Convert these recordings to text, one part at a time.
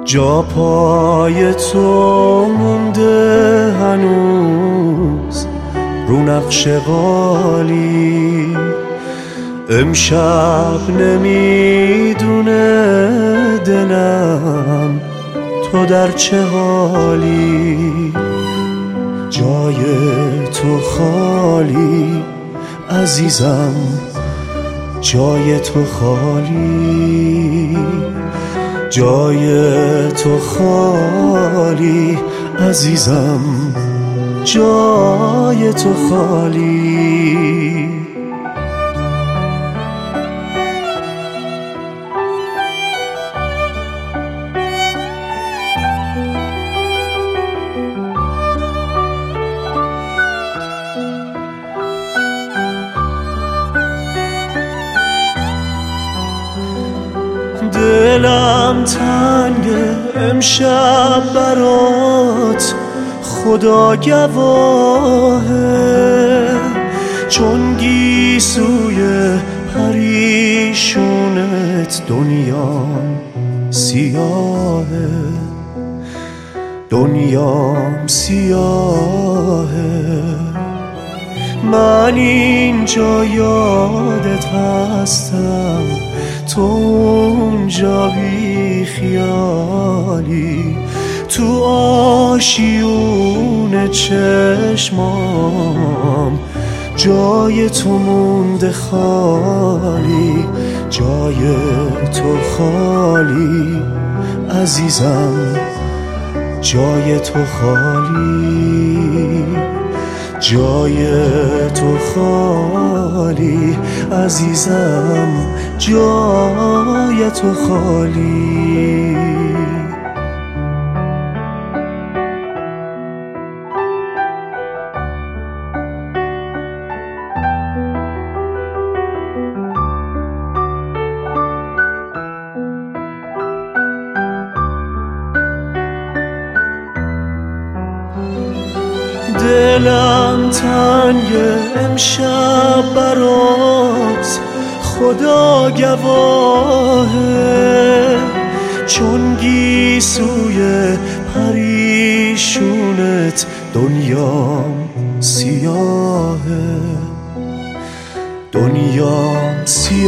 جا پای تو مونده هنوز رو نقش قالی. امشب نمیدونه دلم تو در چه حالی. جای تو خالی عزیزم، جای تو خالی. جای تو خالی عزیزم، جای تو خالی. دلم تنگه امشب برات، خدا گواهه، چون گیسوی پریشونت دنیام سیاهه. دنیام سیاهه. من اینجا یادت هستم، تو اونجا بی خیالی. تو آشیون چشمام جای تو مونده خالی. جای تو خالی عزیزم، جای تو خالی. جای تو خالی عزیزم، جای تو خالی. دلم تنگه امشب برات، خدا گواهه، چون گیسوی پریشونت دنیام سیاهه. دنیام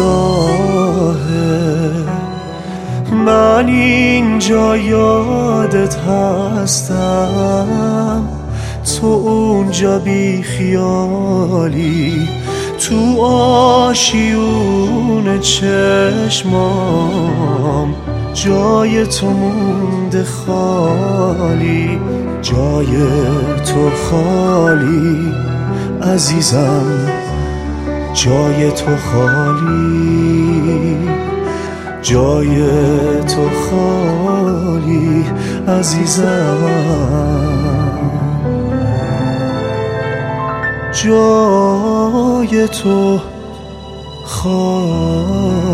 سیاهه. من اینجا یادت هستم، تو اونجا بی خیالی. تو آشیون چشمام جای تو مونده خالی. جای تو خالی عزیزم، جای تو خالی. جای تو خالی عزیزم، جای تو خالی.